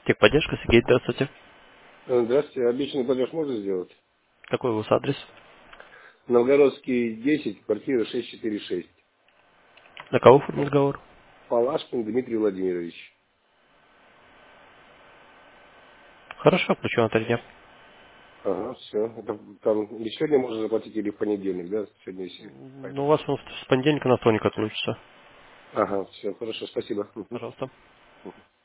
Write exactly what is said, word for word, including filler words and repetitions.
Техподдержка, Сергей, здравствуйте. Э, Здравствуйте. Обещанный платеж можно сделать? Какой у вас адрес? Новгородский десять, квартира шестьсот четыре шесть. На кого форму разговор? Палашкин Дмитрий Владимирович. Хорошо, включу на три дня. Ага, все. Это там или сегодня можно заплатить, или в понедельник, да? Сегодня если Ну, у пойму. вас он с понедельника на вторник отключится. Ага, все, хорошо, спасибо. Мгм. Пожалуйста. Мгм.